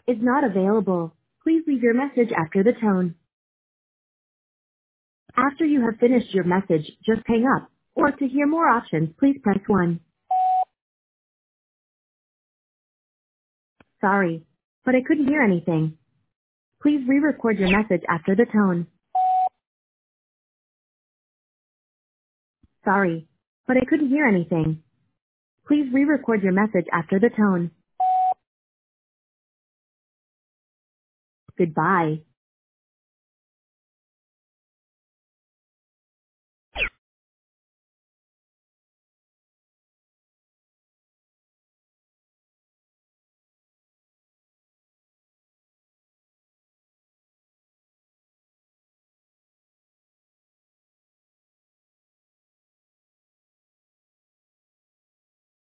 is not available. Please leave your message after the tone. After you have finished your message, just hang up. Or to hear more options, please press 1. Sorry, but I couldn't hear anything. Please re-record your message after the tone. Sorry, but I couldn't hear anything. Please re-record your message after the tone. Goodbye.